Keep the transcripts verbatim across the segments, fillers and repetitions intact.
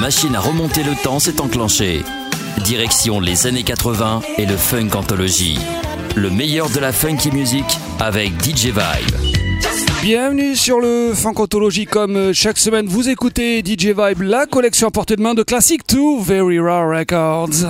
machine à remonter le temps s'est enclenchée. Direction les années quatre-vingts et le Funk Anthology. Le meilleur de la funky music avec D J Vibe. Bienvenue sur le Funk Anthology. Comme chaque semaine, vous écoutez D J Vibe, la collection à portée de main de Classic to Very Rare Records.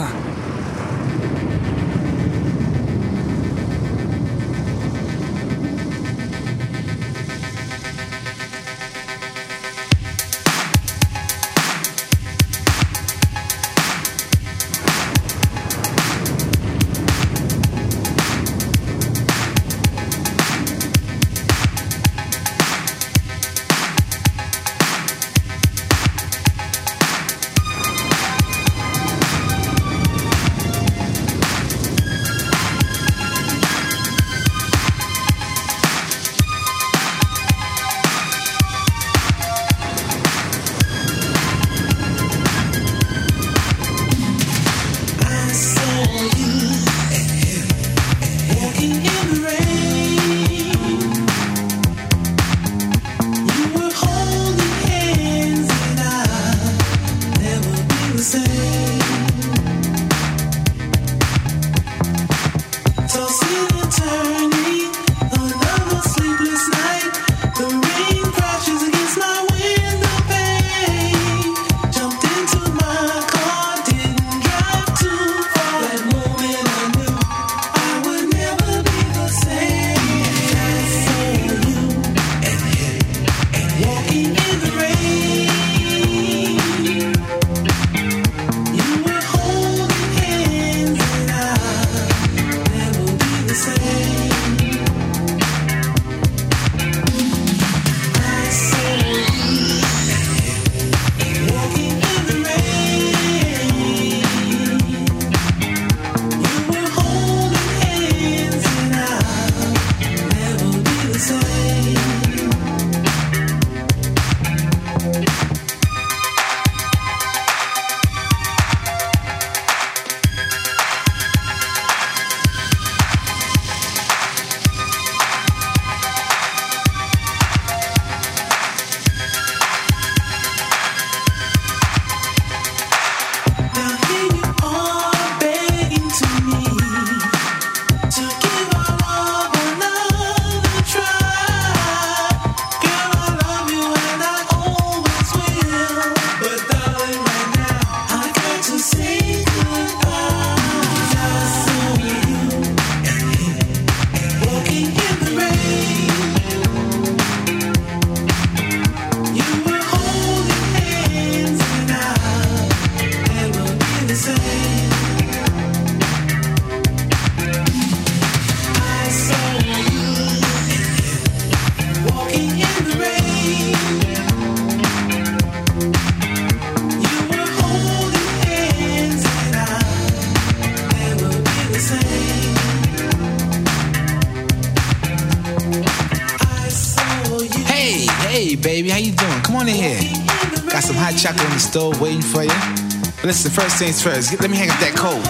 Baby, how you doing? Come on in here. Got some hot chocolate on the stove waiting for you. But listen, first things first, let me hang up that coat.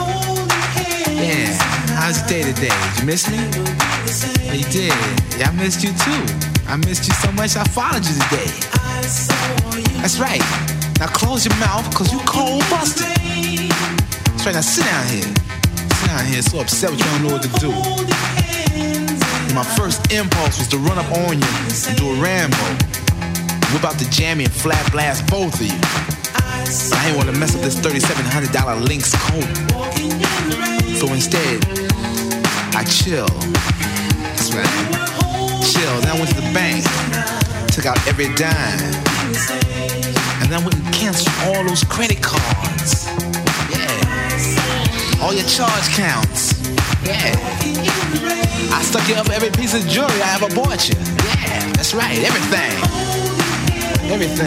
Yeah, how's your day today? Did you miss me? Oh, you did. Yeah, I missed you too. I missed you so much I followed you today. That's right. Now close your mouth, cause you cold busted. That's right, now sit down here. Sit down here, so upset with you, I don't know what to do. And my first impulse was to run up on you and do a Rambo. Whip out the jammy and flat blast both of you. But I ain't wanna mess up this thirty-seven hundred dollars Lynx coat. So instead, I chill. That's right. Chill. Then I went to the bank, took out every dime, and then I went and canceled all those credit cards. Yeah. All your charge counts. Yeah. I stuck you up every piece of jewelry I ever bought you. Yeah, that's right. Everything. Everything.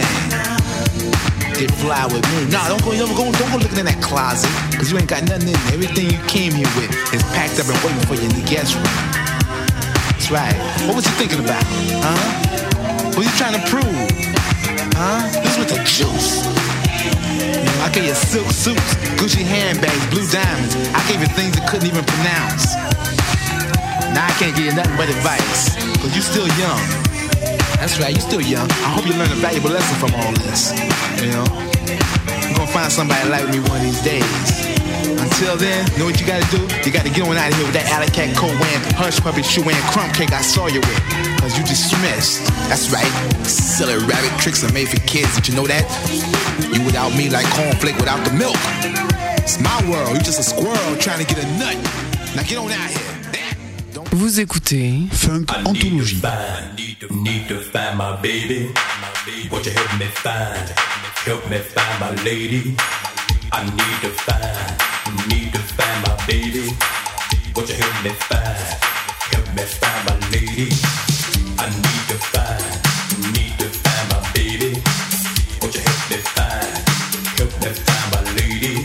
Get fly with me. Nah, don't go, don't go, don't go looking in that closet, cause you ain't got nothing in there. Everything you came here with is packed up and waiting for you in the guest room. That's right. What was you thinking about? Huh? What you trying to prove? Huh? This with the juice. You know, I gave you silk suits, Gucci handbags, blue diamonds. I gave you things that couldn't even pronounce. Now I can't give you nothing but advice, cause you still young. That's right, you still young. I hope you learn a valuable lesson from all this. You know? gonna find somebody like me one of these days. Until then, know what you gotta do? You gotta get on out of here with that alley cat, coat wearing, hush puppy shoe wearing, crumb cake I saw you with. Cause you dismissed. That's right. Silly rabbit tricks are made for kids. Did you know that? You without me like cornflake without the milk. It's my world. You just a squirrel trying to get a nut. Now get on out here. Vous écoutez Funk Anthology. Need to, need to find my baby. Won't you help me find, help me find my lady? I need to find, need to find my baby. Won't you help me find, help me find my lady? I need to find, need to find my baby. Won't you help me find, help me find my lady?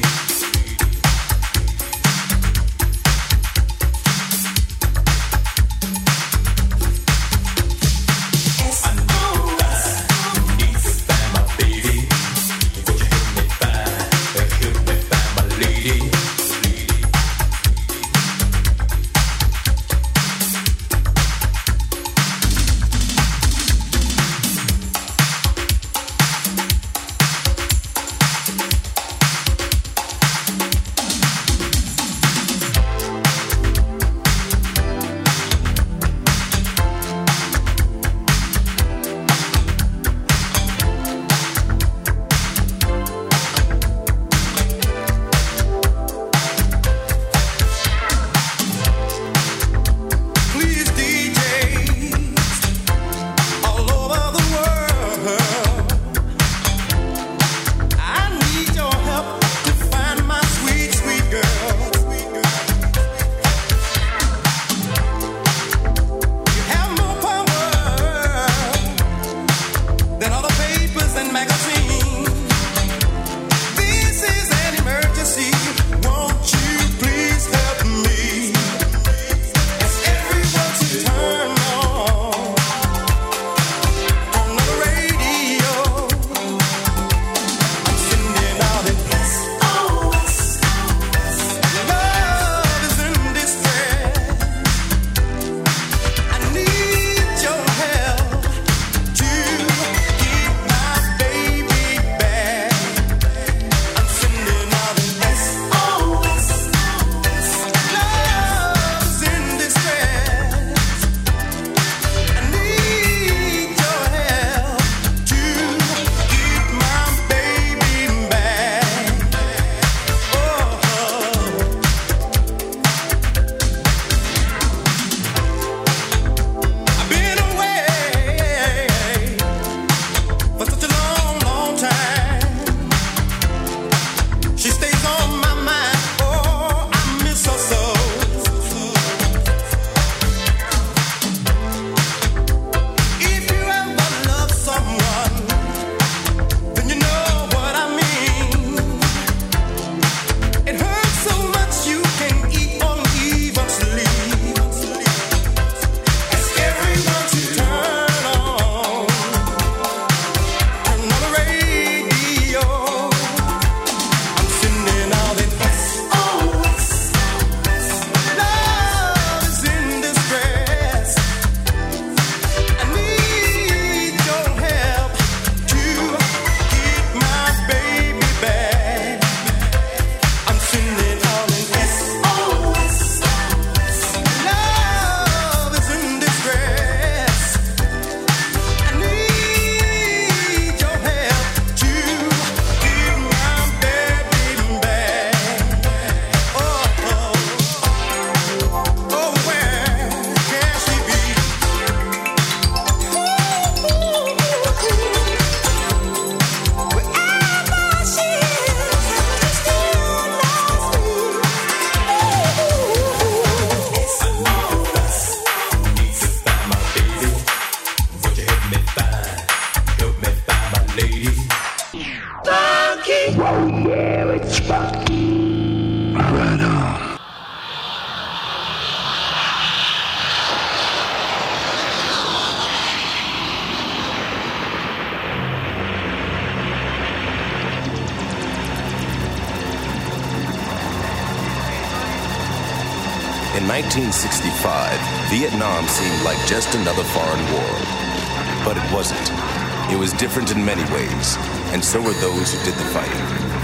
In nineteen sixty-five, Vietnam seemed like just another foreign war. But it wasn't. It was different in many ways, and so were those who did the fighting.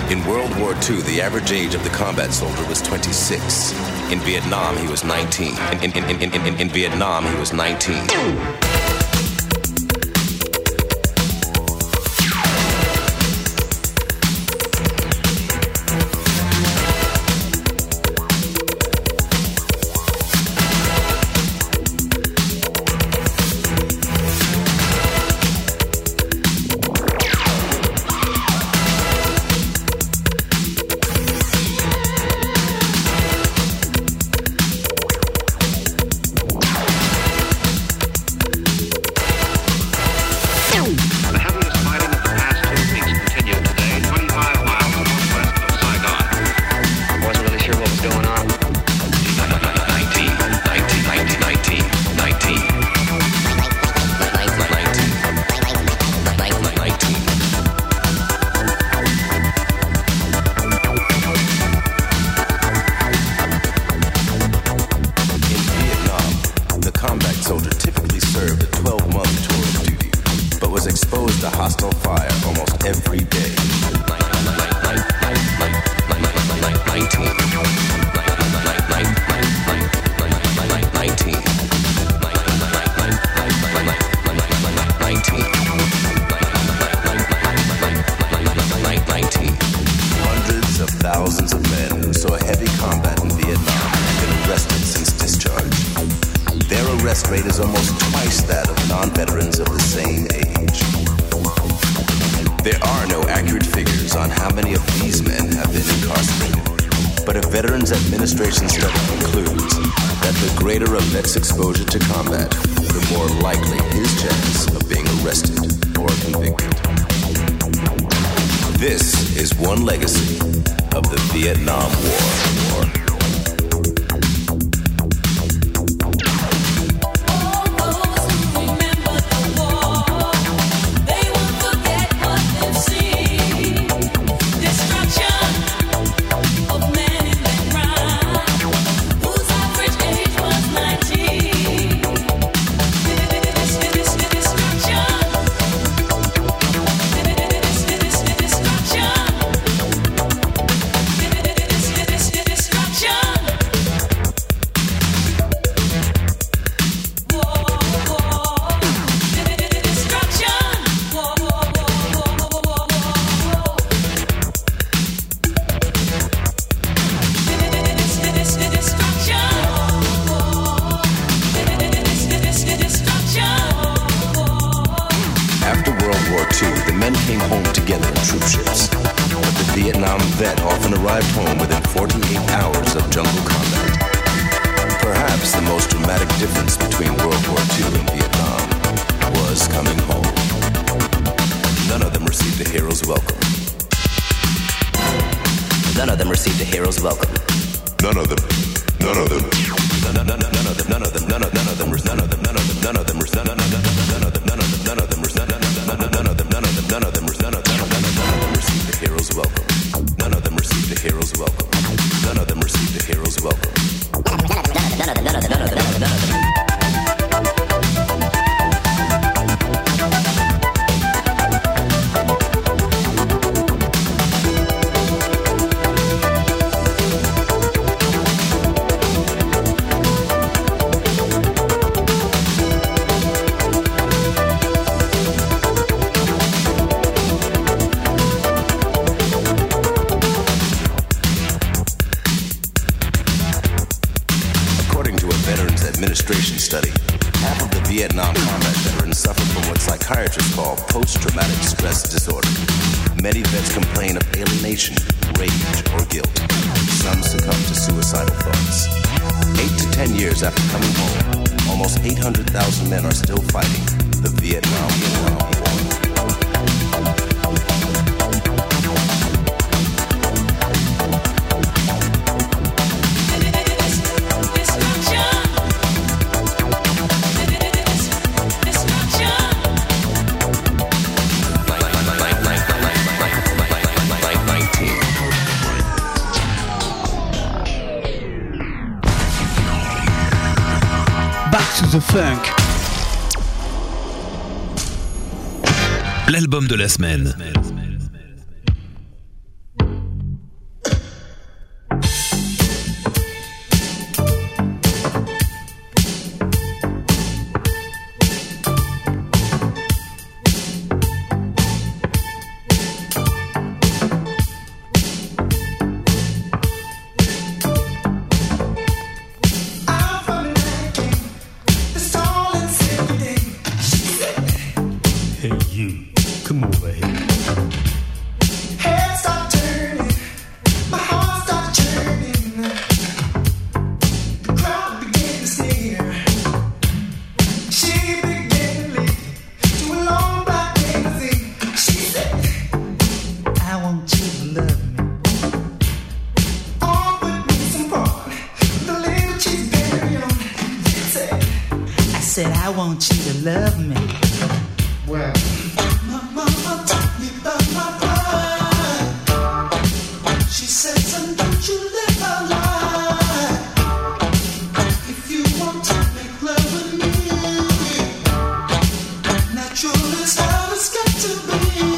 In World War Two, the average age of the combat soldier was twenty-six. In Vietnam, he was nineteen. In, in, in, in, in, in Vietnam, he was nineteen. Exposure to combat, the more likely his chance of being arrested or convicted. This is one legacy of the Vietnam War. War. The Funk. L'album de la semaine. I want you to love me. Well, my mama taught me about my pride. She said, son, don't you live a lie. If you want to make love with me, natural is how it's got to be.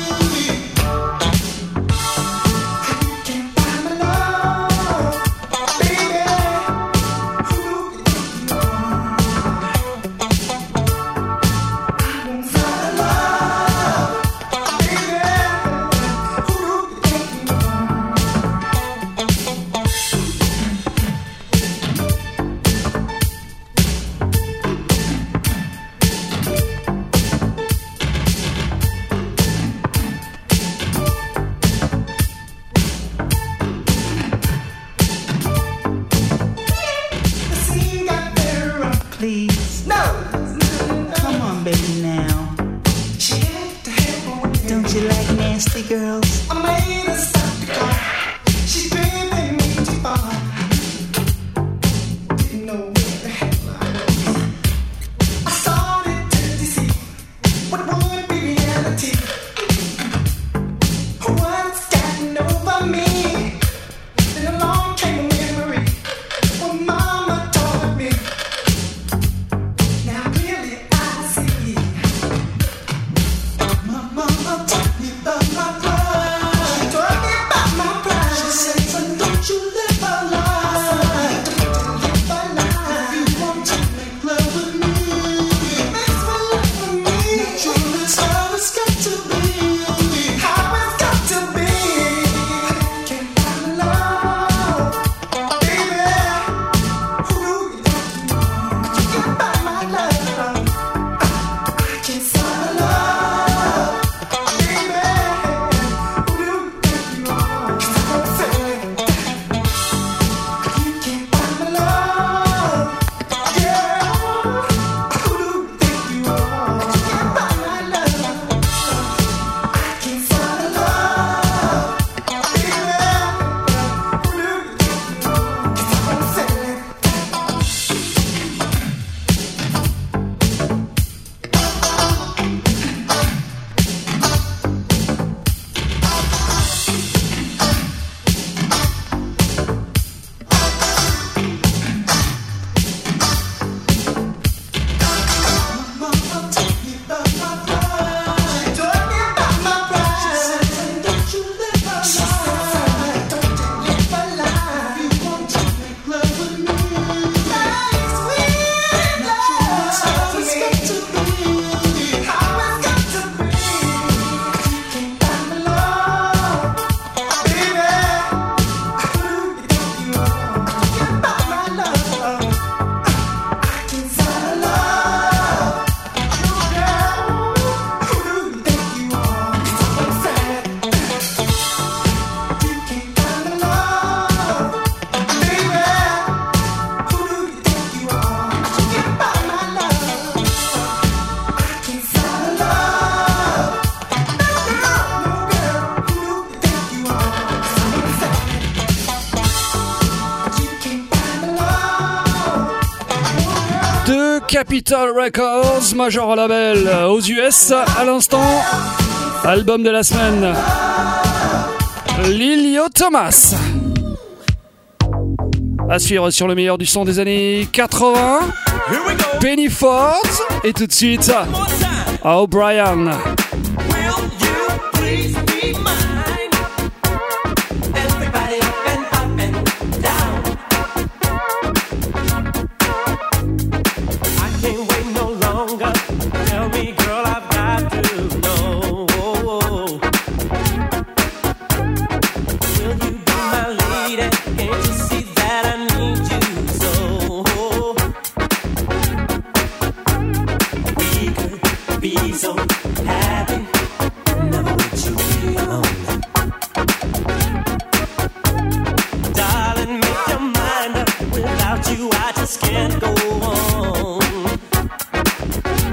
Capitol Records, major label aux U S à l'instant. Album de la semaine, Lilio Thomas. À suivre sur le meilleur du son des années quatre-vingts, Penny Ford et tout de suite O'Brien. Can't go on.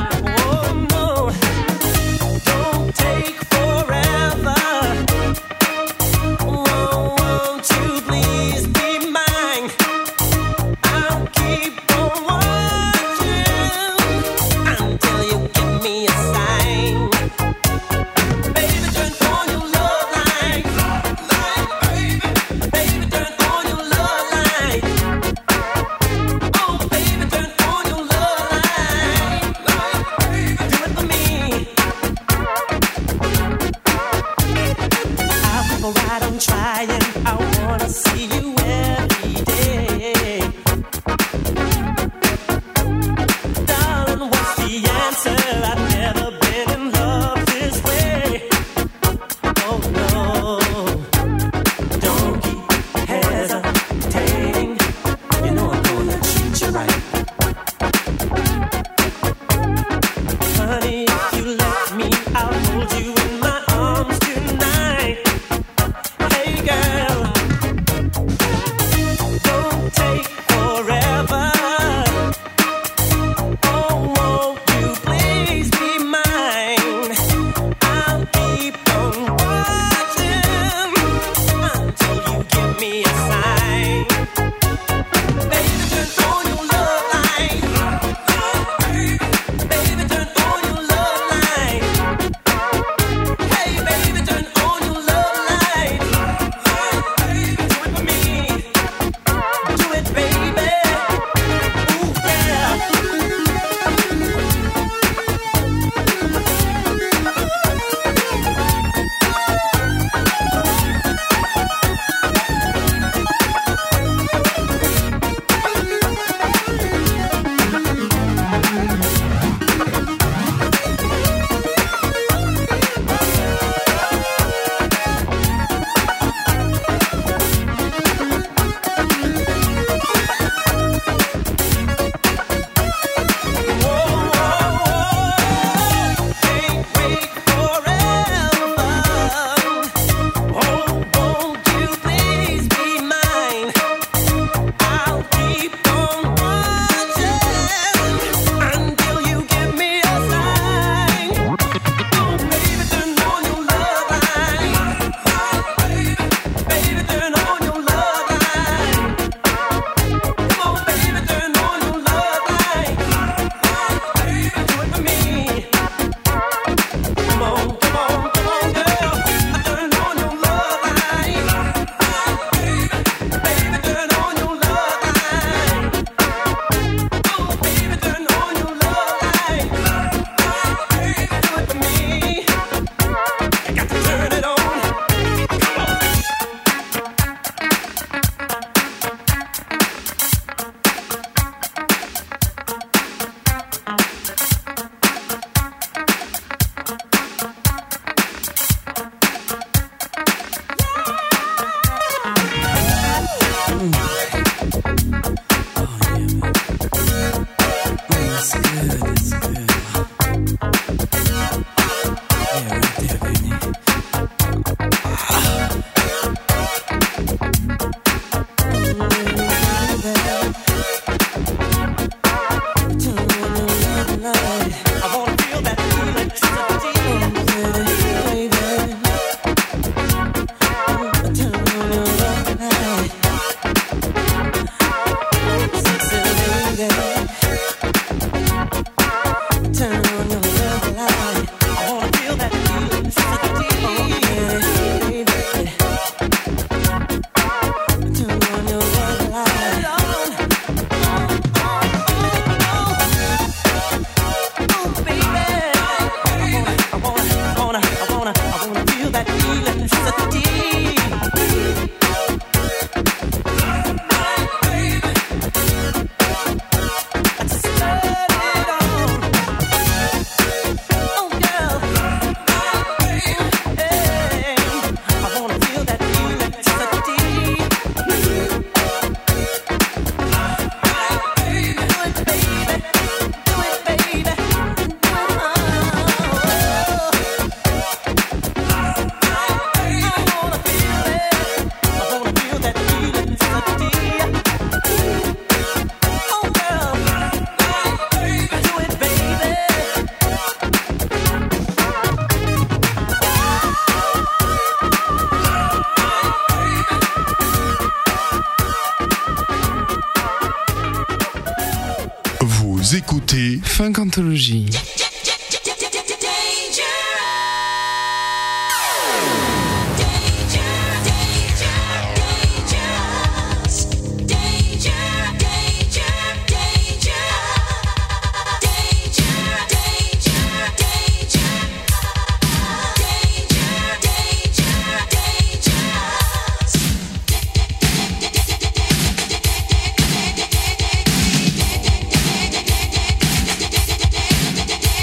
Vous écoutez Funk Anthology. Dangerous.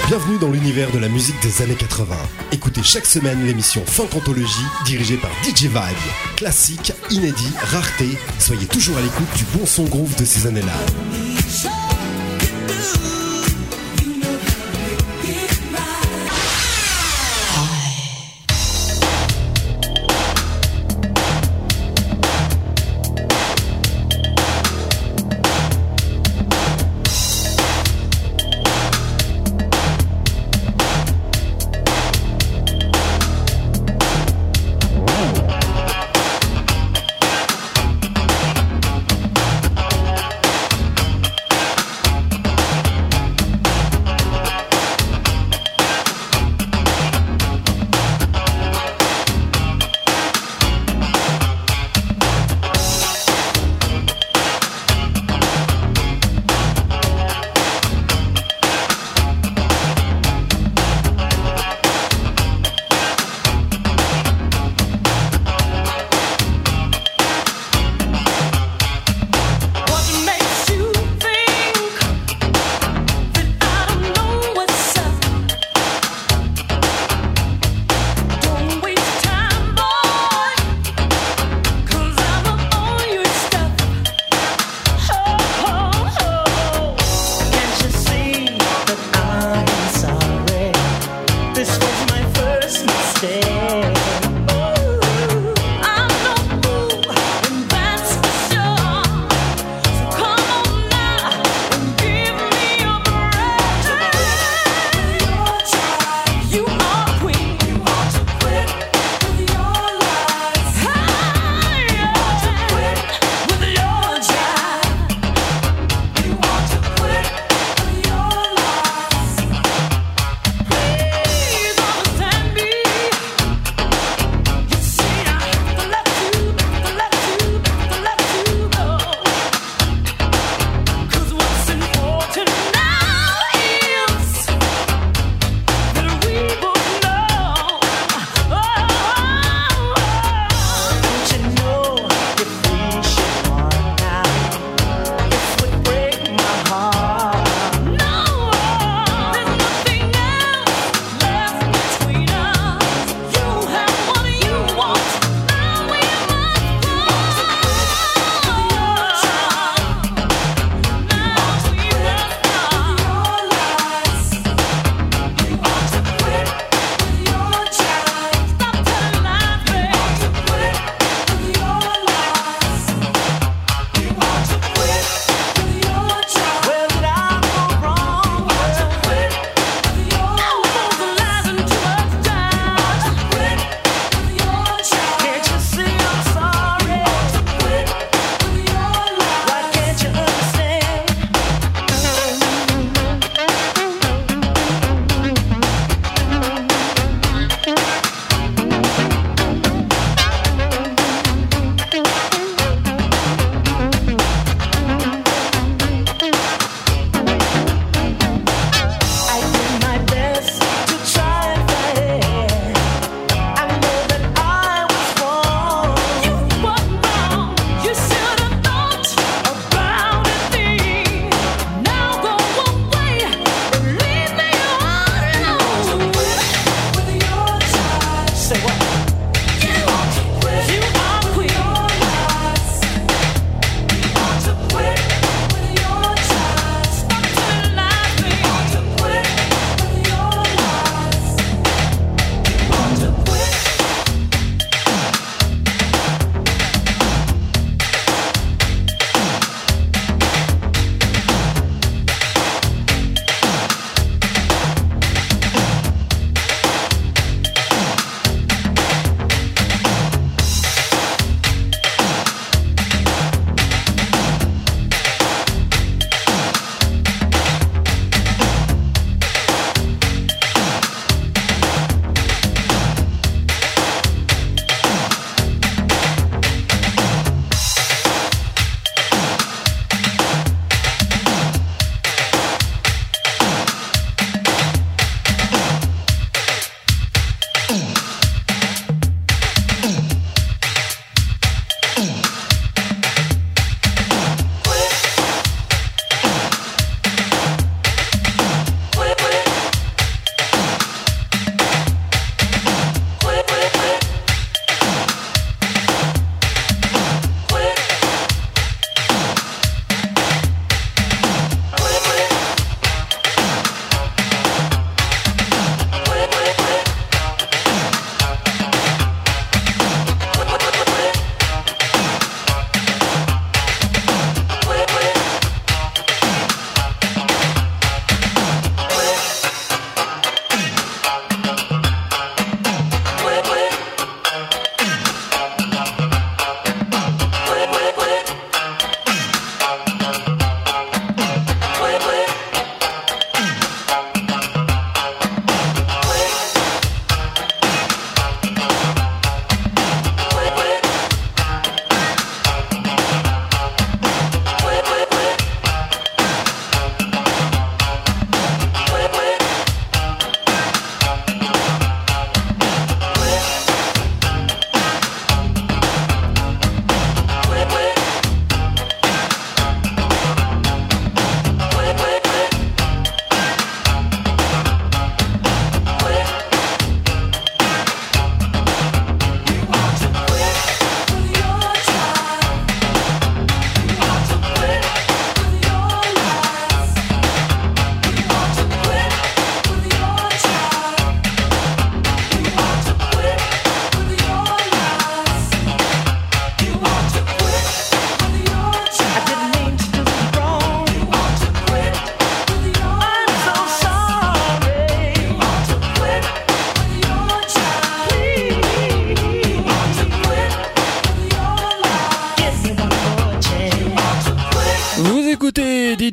Bienvenue dans l'univers de la musique des années quatre-vingts. Écoutez chaque semaine l'émission Funk Anthologie dirigée par D J Vibe. Classique, inédit, rareté, soyez toujours à l'écoute du bon son groove de ces années-là.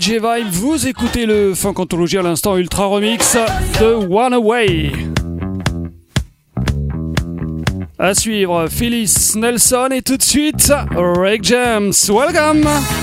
D J Vibe, vous écoutez le Funk Anthology à l'instant Ultra Remix de One Away. À suivre, Phyllis Nelson et tout de suite, Ray James. Welcome!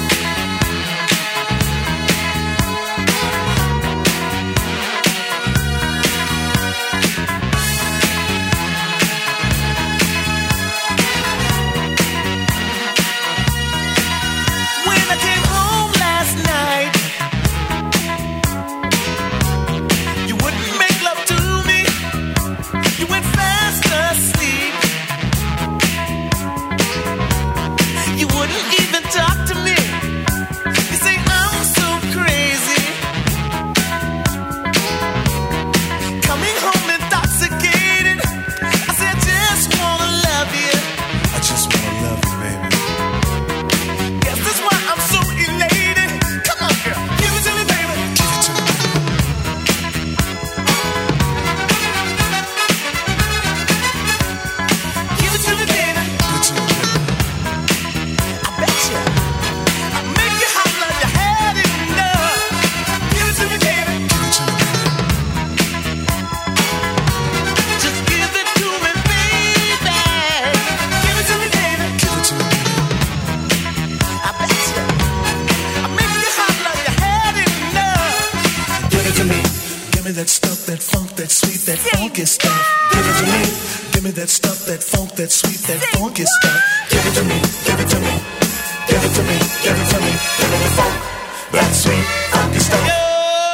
That sweet, that funky stuff. Give it to me, give it to me, give it to me, give it to me, give me the funk, that sweet, funky stuff. Yeah.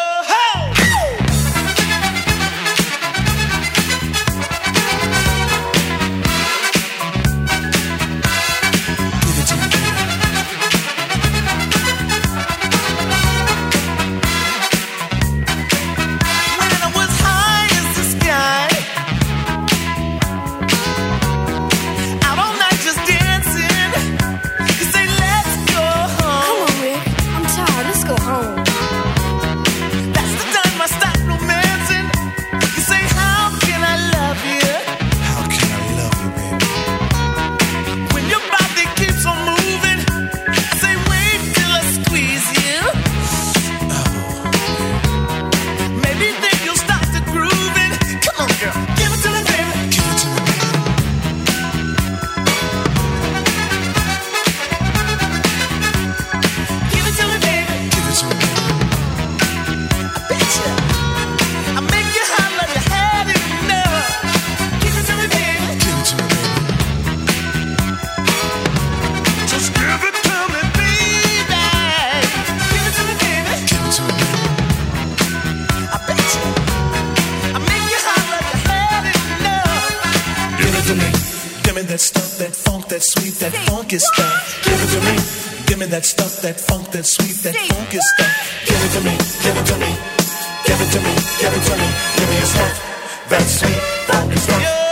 That stuff, that funk, that sweet, that funky stuff. Give it to me, give it to me, give it to me, give it to me, give me your stuff, that sweet, funky stuff. Yeah.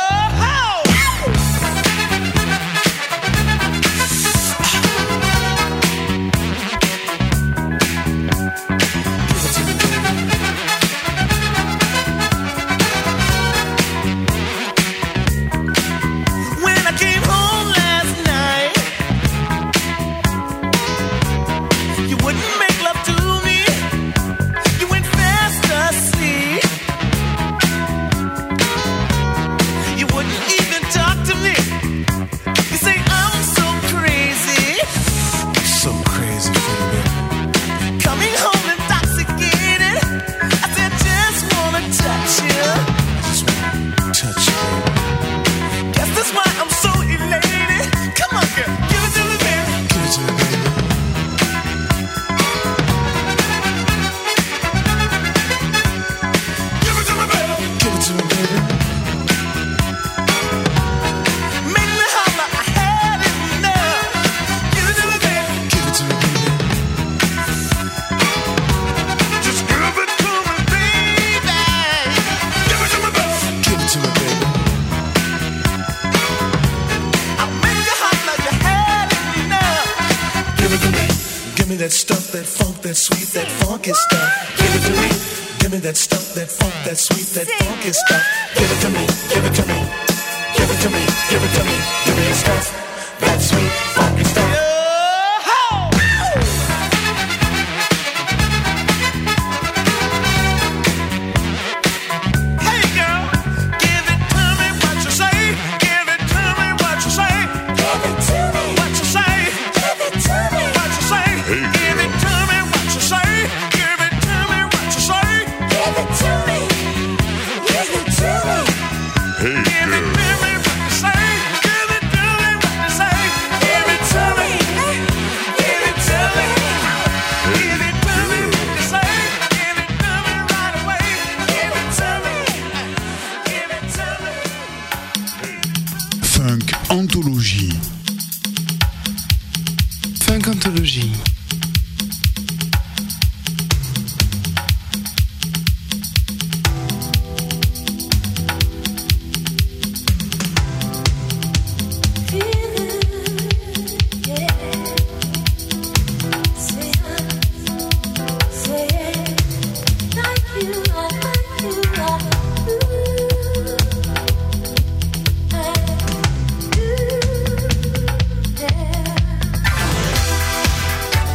That stuff, that funk, that sweet, that funky stuff. Give it to me. Give me that stuff, that funk, that sweet, that funky stuff. Give it to me. Give it to me. Give it to me. Give it to me. Give me the stuff, that sweet, funky stuff. Anthologie. Funk Anthologie. Yeah.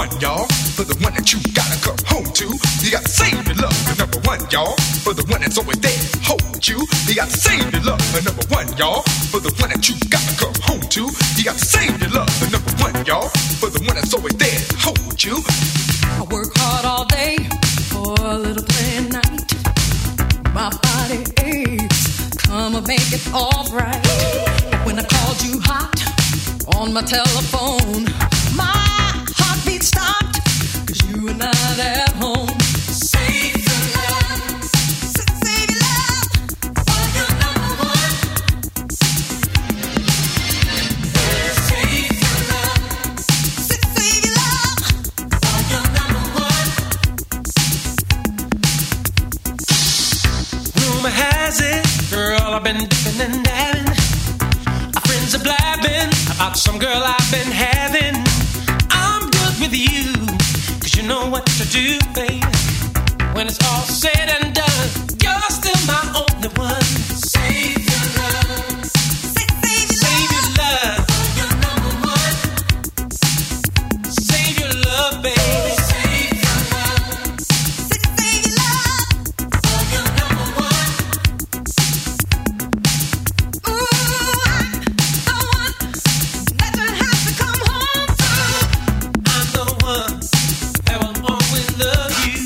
one, y'all, for the one that you gotta come home to. You got to save your love for number one, y'all, for the one that's always there, hold you. You got to save your love for number one, y'all, for the one that you gotta come home to. You got to save your love for number one, y'all, for the one that's always there, hold you. I work hard all day for a little play at night. My body aches, come and make it all right. When I called you hot on my telephone, my heartbeat stopped, cause you were not at home. Save your love, save your love, for your number one. Save your love, save your love, for your number one. Rumor has it, girl, I've been dipping and dabbing. Our friends are blabbing about some girl I've been having. I'm good with you, cause you know what to do, baby. When it's all said and done, you're still my only one. Save your love, save, save your love, for your number one. Save your love, baby. Save your love, save your love, for your number one. Ooh, I'm the one that you have to come home to. I'm the one that will always love you.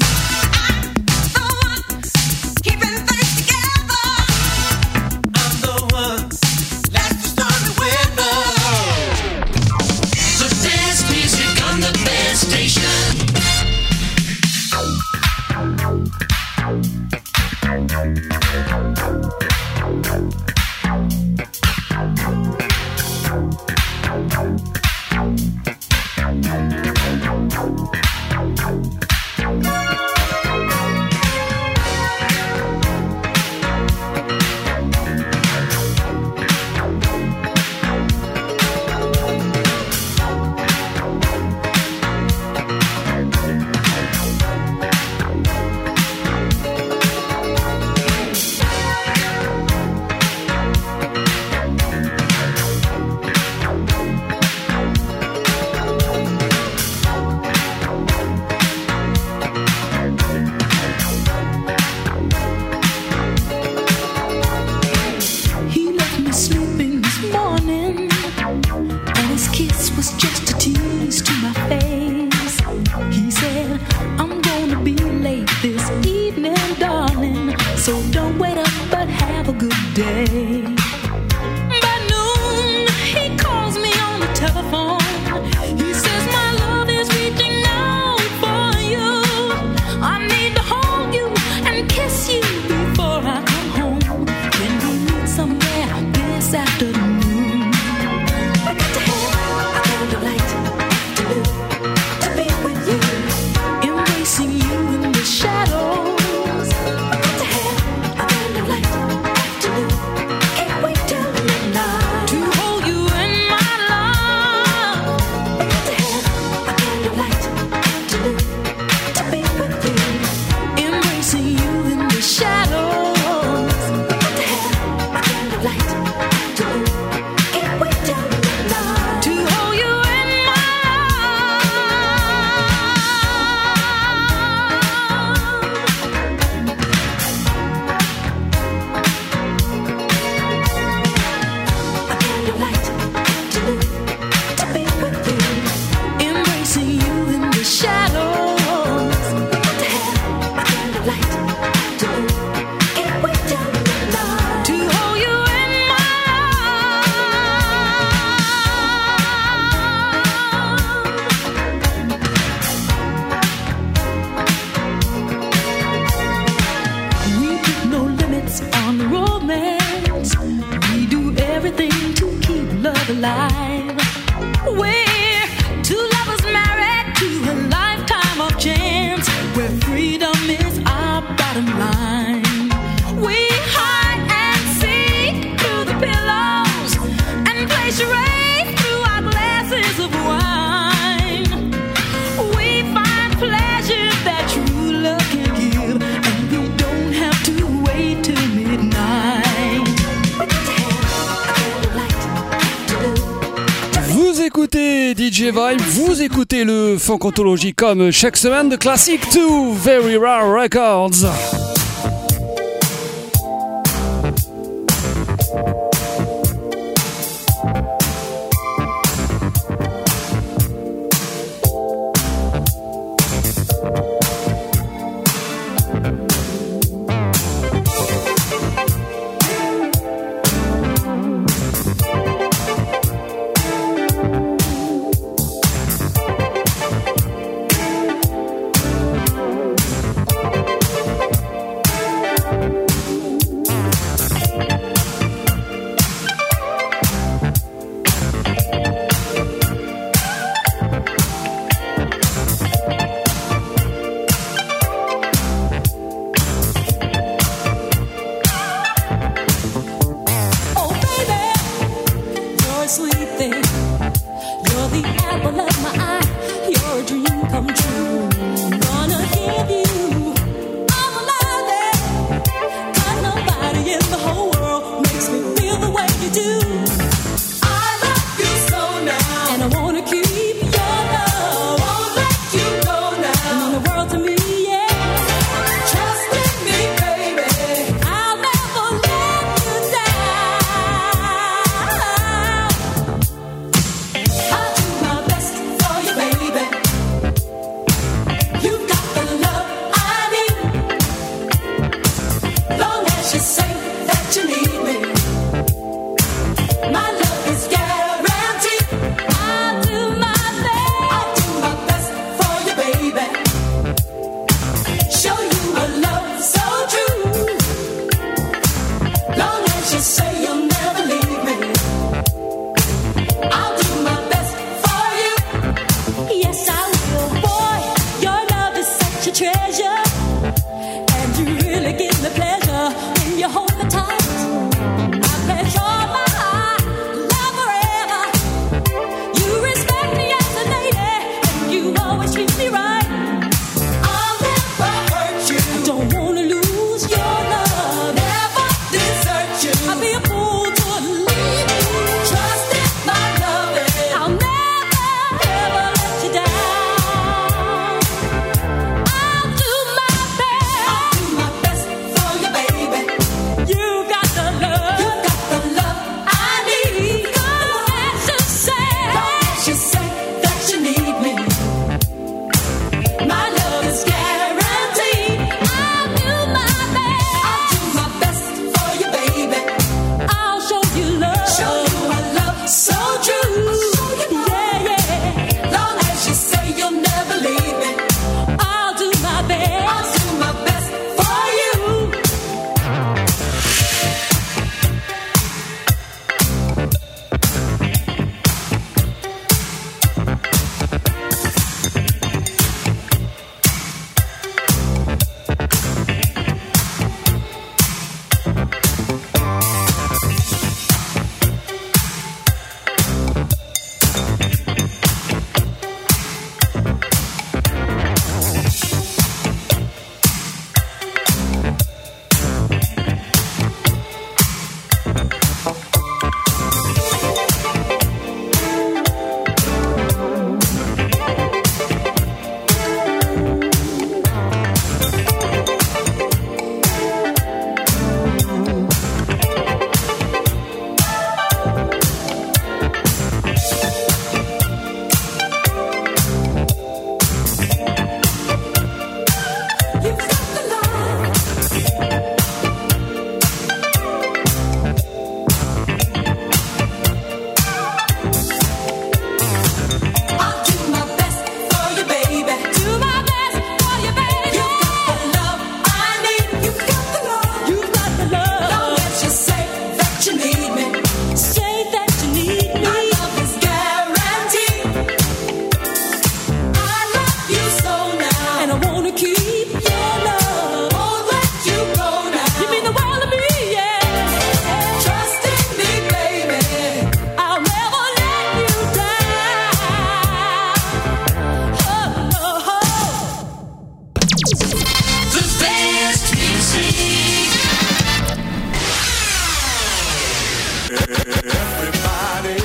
J Vibe, vous écoutez le Funk Anthology comme chaque semaine de Classic to Very Rare Records.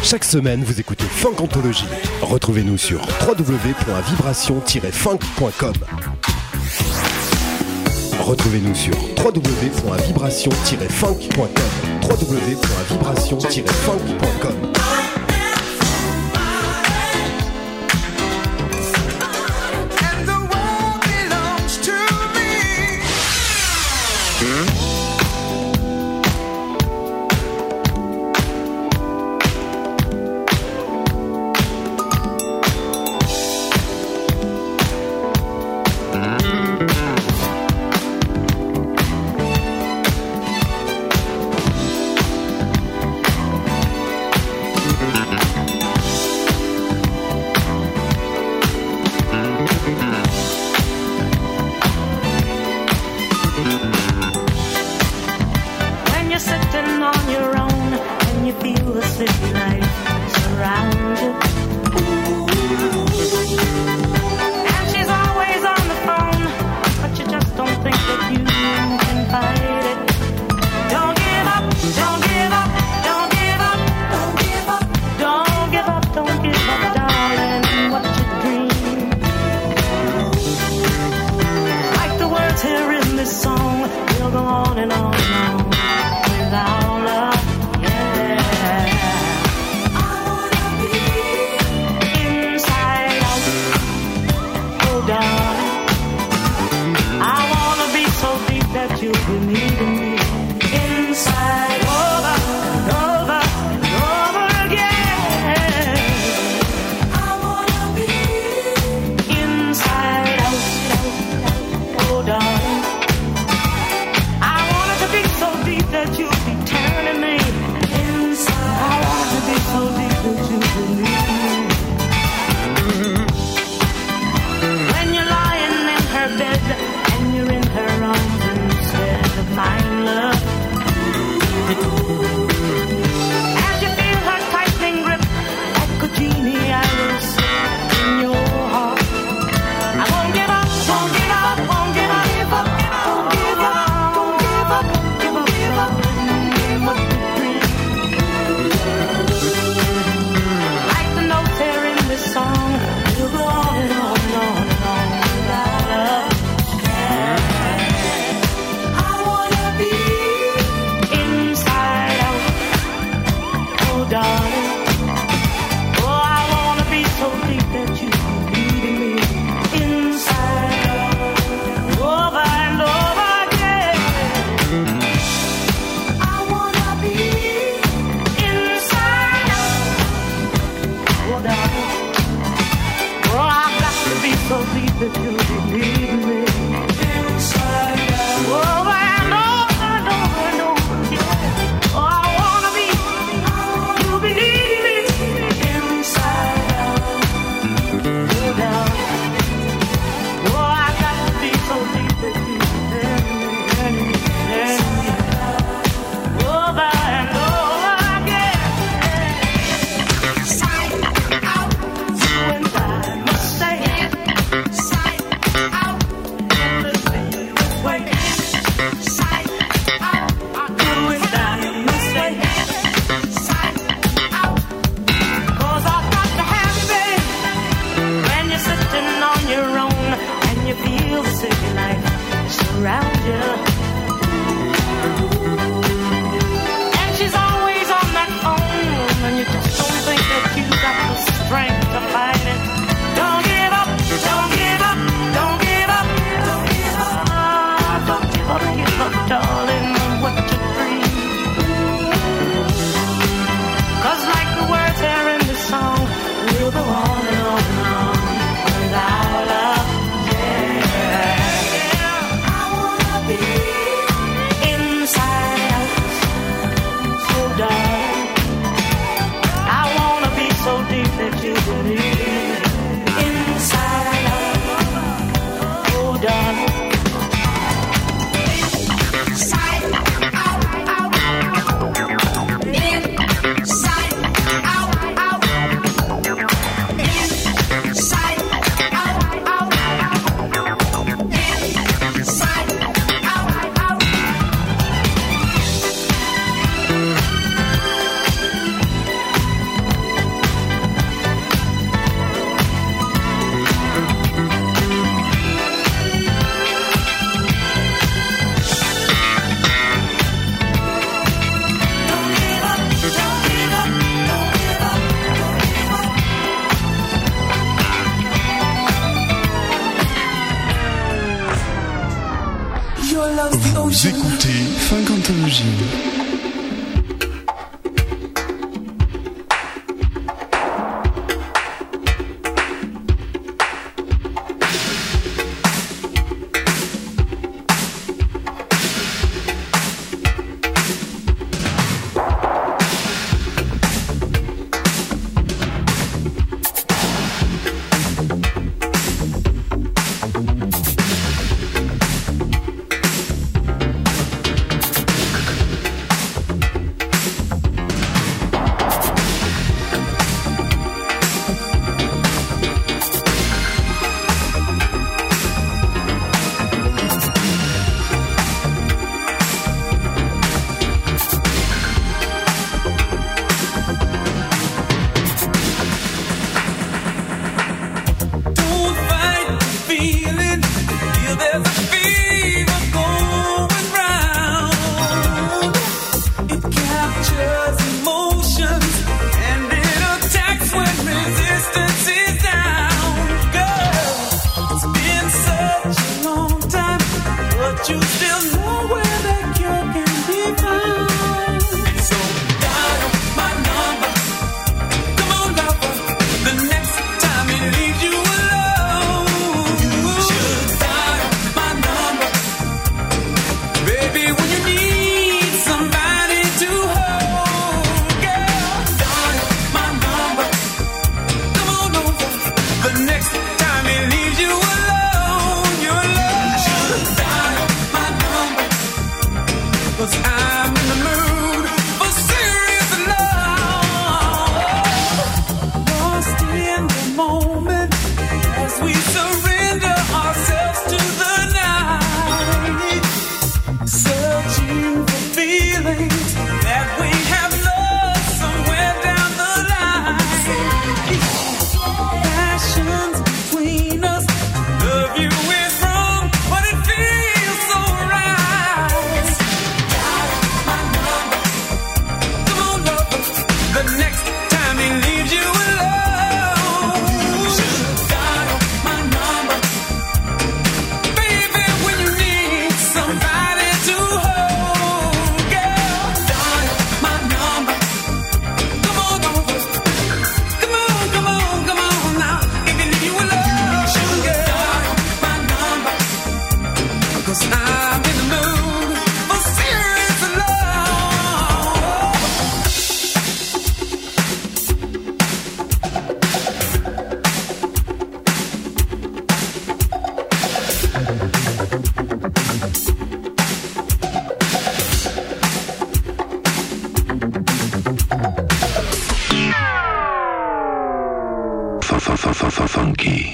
Chaque semaine, vous écoutez Funk Anthology. Retrouvez-nous sur w w w point vibration tiret funk point com. Retrouvez-nous sur w w w point vibration tiret funk point com. w w w point vibration tiret funk point com. When you're lying in her bed and you're in her arms instead of your love's the Vous ocean. écoutez Funkantologie. Funky.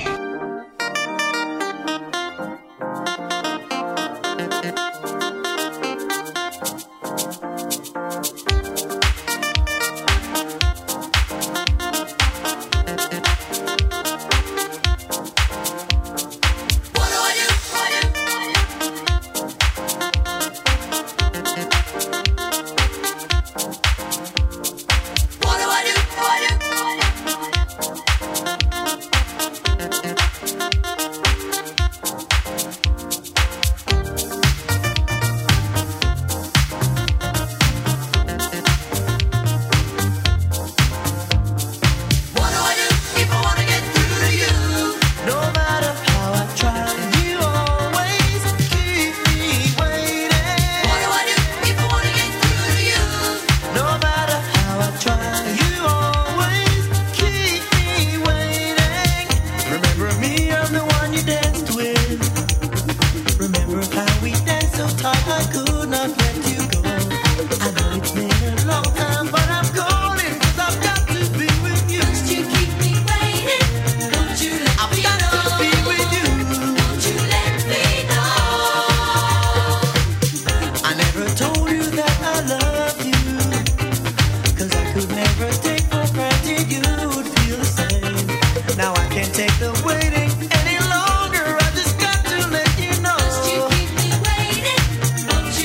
Won't you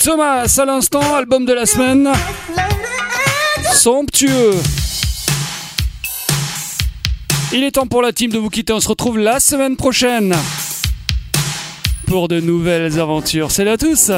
Thomas à l'instant, album de la semaine. Somptueux. Il est temps pour la team de vous quitter. On se retrouve la semaine prochaine pour de nouvelles aventures. Salut à tous.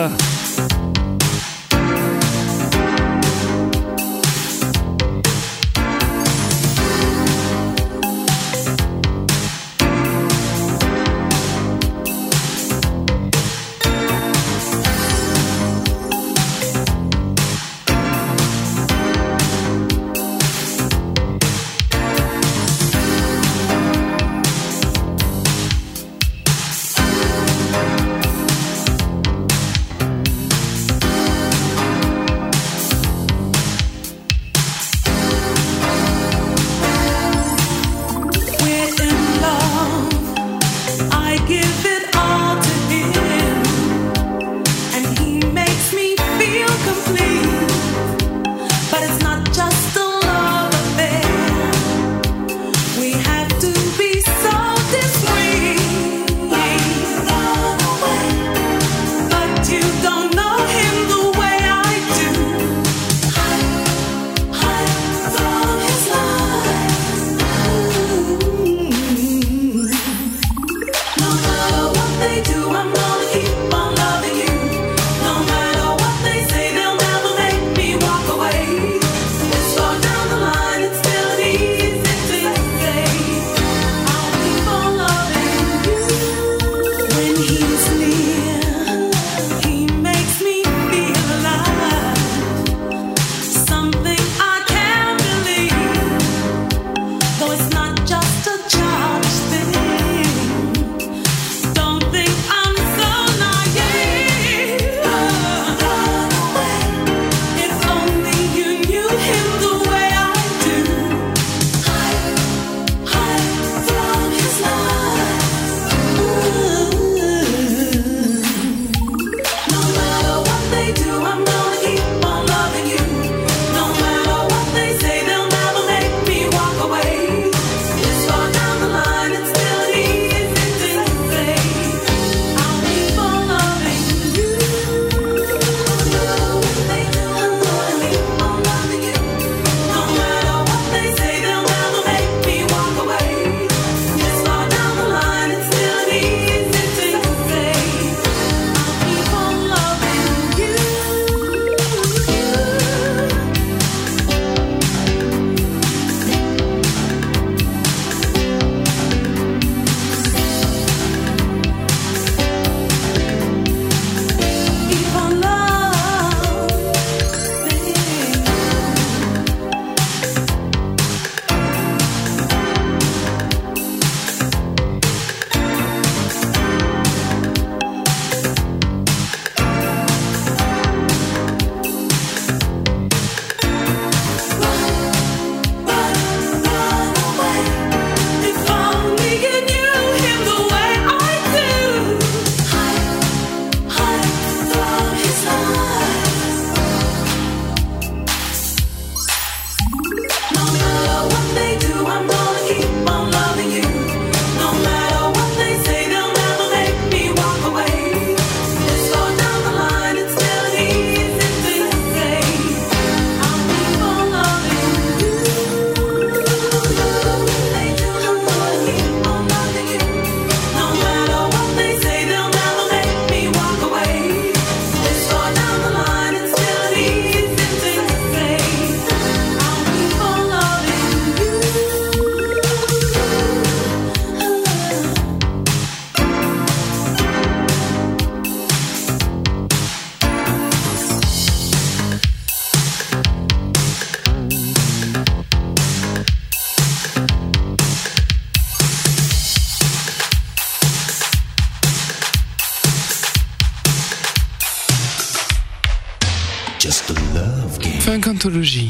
Funkantologie.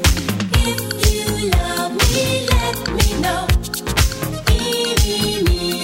If you love me, let me know. Eeny, meeny,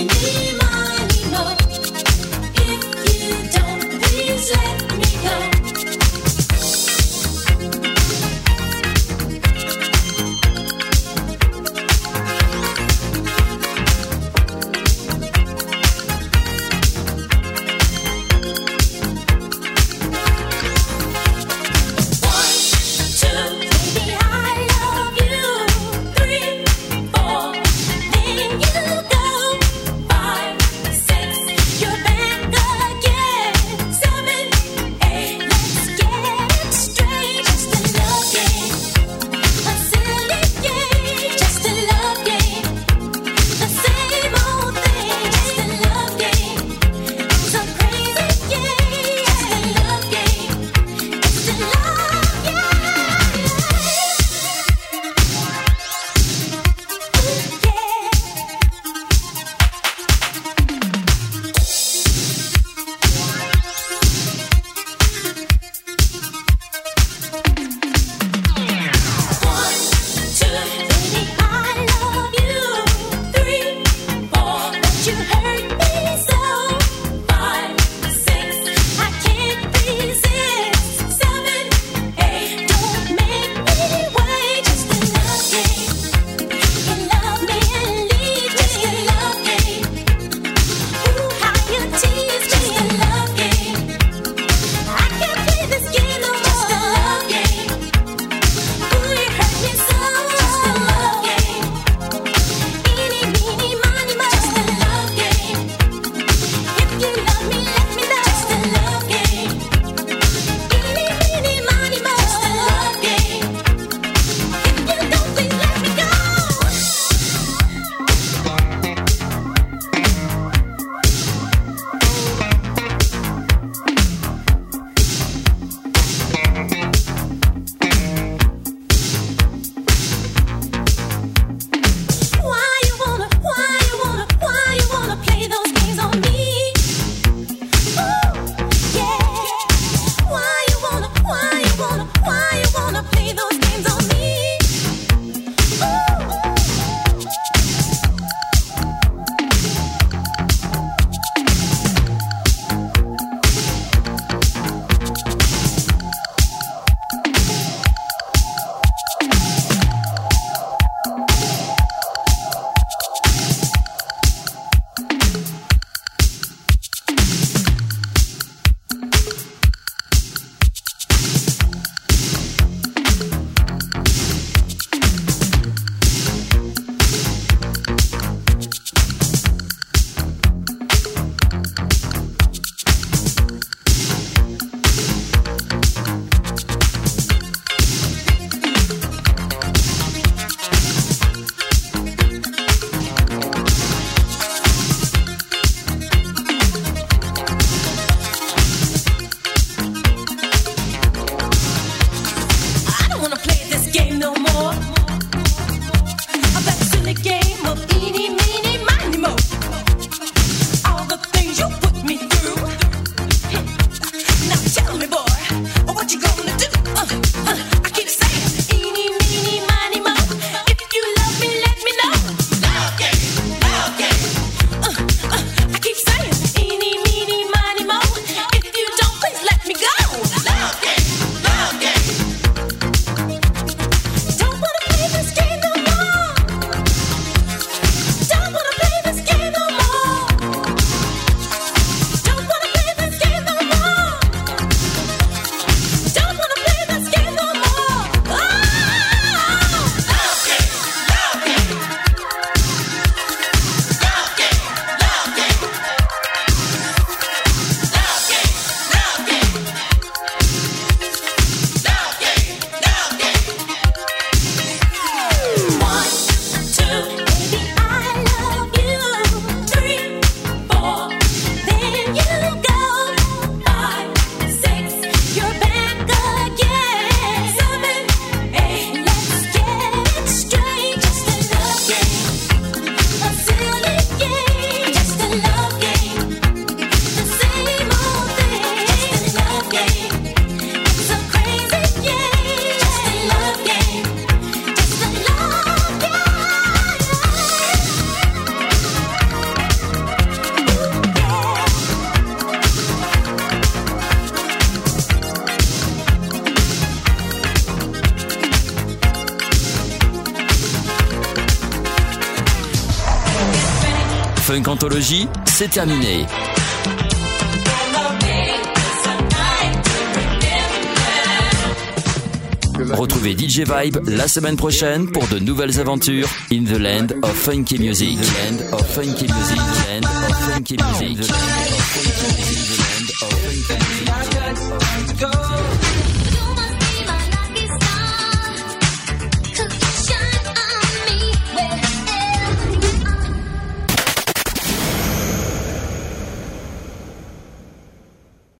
Funk Anthology, c'est terminé. Retrouvez D J Vibe la semaine prochaine pour de nouvelles aventures in the land of funky music. Land of funky music. Land of funky music.